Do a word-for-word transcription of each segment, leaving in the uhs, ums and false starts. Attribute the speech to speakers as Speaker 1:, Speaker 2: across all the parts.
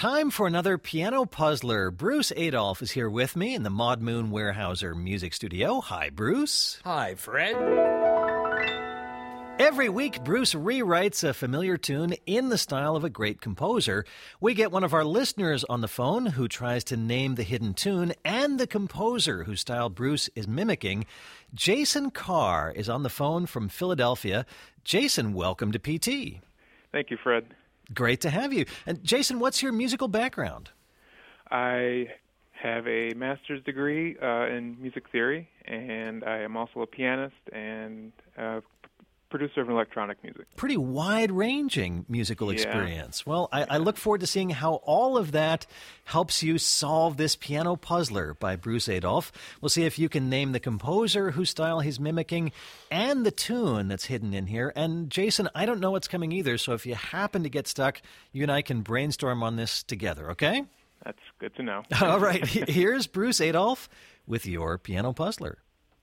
Speaker 1: Time for another piano puzzler. Bruce Adolphe is here with me in the Maud Moon Weyerhaeuser Music Studio. Hi, Bruce.
Speaker 2: Hi, Fred.
Speaker 1: Every week, Bruce rewrites a familiar tune in the style of a great composer. We get one of our listeners on the phone who tries to name the hidden tune and the composer whose style Bruce is mimicking. Jason Carr is on the phone from Philadelphia. Jason, welcome to P T.
Speaker 3: Thank you, Fred.
Speaker 1: Great to have you. And Jason, what's your musical background?
Speaker 3: I have a master's degree uh, in music theory, and I am also a pianist and a producer of electronic music.
Speaker 1: Pretty wide-ranging musical
Speaker 3: Yeah.
Speaker 1: experience. Well, I, I look forward to seeing how all of that helps you solve this piano puzzler by Bruce Adolphe. We'll see if you can name the composer whose style he's mimicking and the tune that's hidden in here. And Jason, I don't know what's coming either, so if you happen to get stuck, you and I can brainstorm on this together, okay?
Speaker 3: That's good to know.
Speaker 1: All right, here's Bruce Adolphe with your piano puzzler.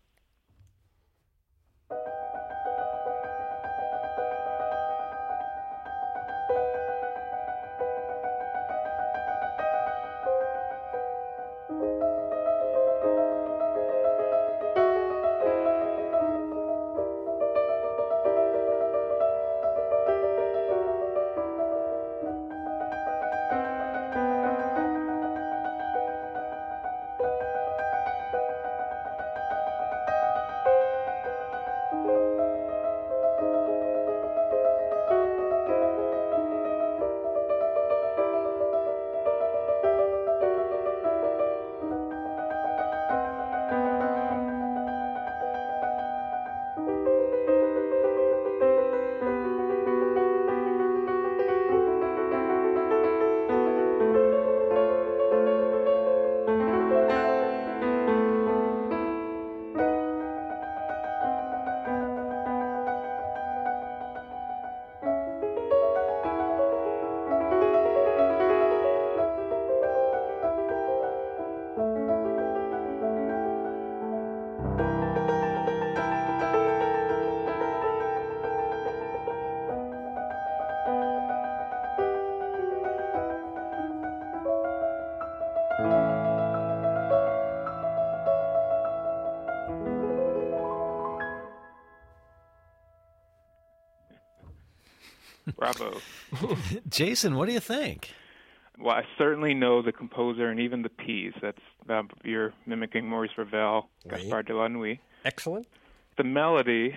Speaker 3: Bravo.
Speaker 1: Jason, what do you think?
Speaker 3: Well, I certainly know the composer and even the piece. That's uh, you're mimicking Maurice Ravel,
Speaker 2: Oui.
Speaker 3: Gaspard de la Nuit.
Speaker 2: Excellent.
Speaker 3: The melody,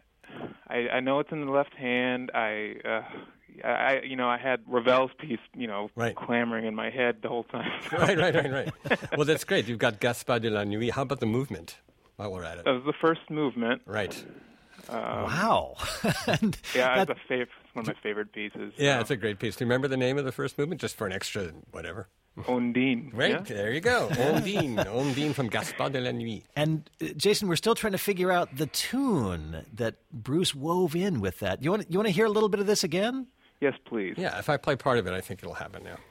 Speaker 3: I, I know it's in the left hand. I, uh, I, you know, I had Ravel's piece, you know,
Speaker 2: Right.
Speaker 3: clamoring in my head the whole time.
Speaker 2: Right, right, right, right. Well, that's great. You've got Gaspard de la Nuit. How about the movement while we're at it?
Speaker 3: That was the first movement.
Speaker 2: Right.
Speaker 1: Wow. And
Speaker 3: Yeah,
Speaker 1: that-
Speaker 3: it's a fav- it's one of my favorite pieces.
Speaker 2: Yeah,
Speaker 3: so.
Speaker 2: it's a great piece. Do you remember the name of the first movement? Just for an extra whatever.
Speaker 3: Ondine.
Speaker 2: Right,
Speaker 3: Yeah?
Speaker 2: there you go. Ondine. Ondine from Gaspard de la Nuit.
Speaker 1: And uh, Jason, we're still trying to figure out the tune that Bruce wove in with that. You want you want to hear a little bit of this again?
Speaker 3: Yes, please.
Speaker 2: Yeah, if I play part of it, I think it'll happen now.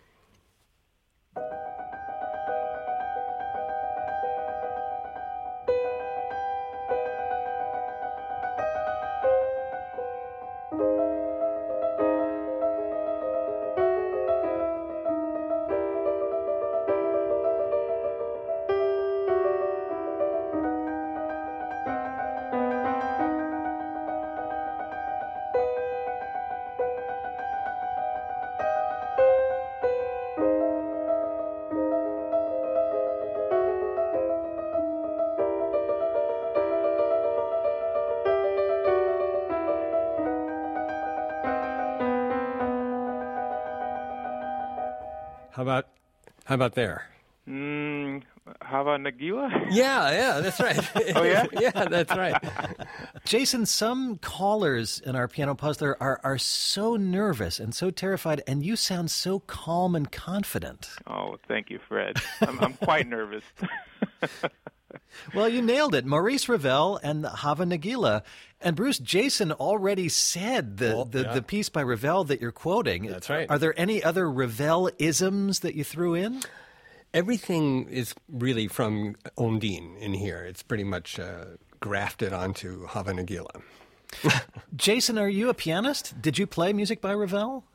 Speaker 2: How about how about there?
Speaker 3: Mm, Hava Nagila?
Speaker 2: Yeah, yeah, that's right.
Speaker 3: Oh, yeah?
Speaker 2: Yeah, that's right.
Speaker 1: Jason, some callers in our piano puzzler are, are so nervous and so terrified, and you sound so calm and confident.
Speaker 3: Oh, thank you, Fred. I'm, I'm quite nervous.
Speaker 1: Well, you nailed it. Maurice Ravel and Hava Nagila. And Bruce, Jason already said the,
Speaker 2: Oh,
Speaker 1: the,
Speaker 2: yeah.
Speaker 1: the piece by Ravel that you're quoting.
Speaker 2: That's right.
Speaker 1: Are there any other Ravel-isms that you threw in?
Speaker 2: Everything is really from Ondine in here. It's pretty much uh, grafted onto Hava Nagila.
Speaker 1: Jason, are you a pianist? Did you play music by Ravel?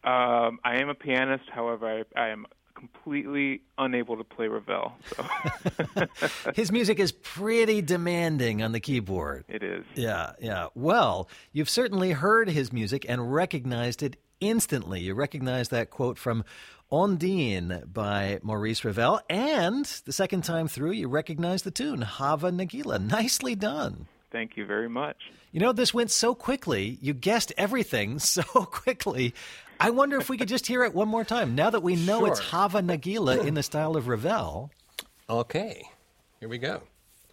Speaker 3: Um, I am a pianist. However, I, I am completely unable to play Ravel. So.
Speaker 1: His music is pretty demanding on the keyboard.
Speaker 3: It is.
Speaker 1: Yeah, yeah. Well, you've certainly heard his music and recognized it instantly. You recognize that quote from Ondine by Maurice Ravel, and the second time through, you recognize the tune, Hava Nagila. Nicely done.
Speaker 3: Thank you very much.
Speaker 1: You know, this went so quickly. You guessed everything so quickly. I wonder if we could just hear it one more time. Now that we know
Speaker 2: Sure.
Speaker 1: it's Hava Nagila in the style of Ravel.
Speaker 2: Okay, here we go.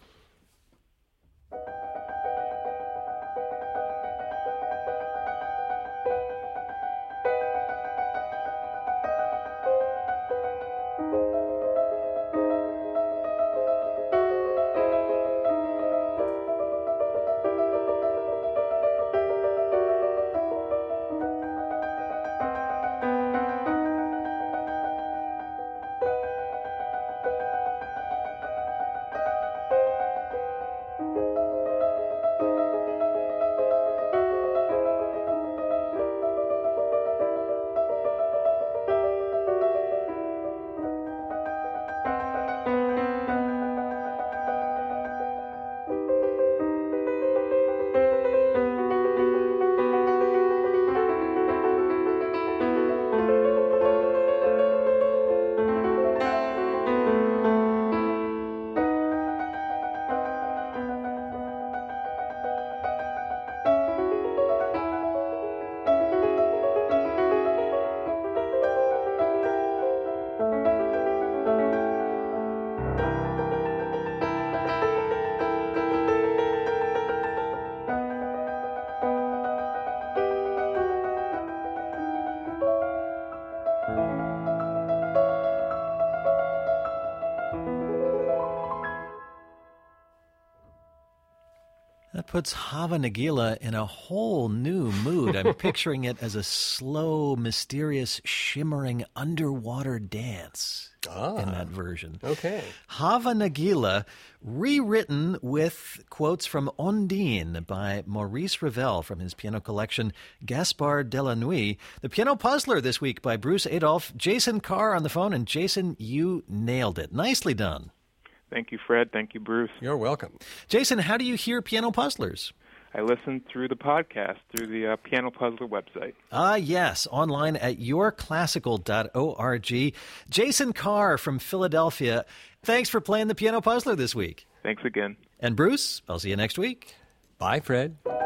Speaker 1: That puts Hava Nagila in a whole new mood. I'm picturing it as a slow, mysterious, shimmering underwater dance
Speaker 2: Ah,
Speaker 1: in that version.
Speaker 2: okay.
Speaker 1: Hava Nagila, rewritten with quotes from Ondine by Maurice Ravel from his piano collection Gaspard de la Nuit. The Piano Puzzler this week by Bruce Adolphe. Jason Carr on the phone. And Jason, you nailed it. Nicely done.
Speaker 3: Thank you, Fred. Thank you, Bruce.
Speaker 2: You're welcome.
Speaker 1: Jason, how do you hear Piano Puzzlers?
Speaker 3: I listen through the podcast, through the uh, Piano Puzzler website.
Speaker 1: Ah, yes, online at your classical dot org. Jason Carr from Philadelphia, thanks for playing the Piano Puzzler this week.
Speaker 3: Thanks again.
Speaker 1: And Bruce, I'll see you next week.
Speaker 2: Bye, Fred.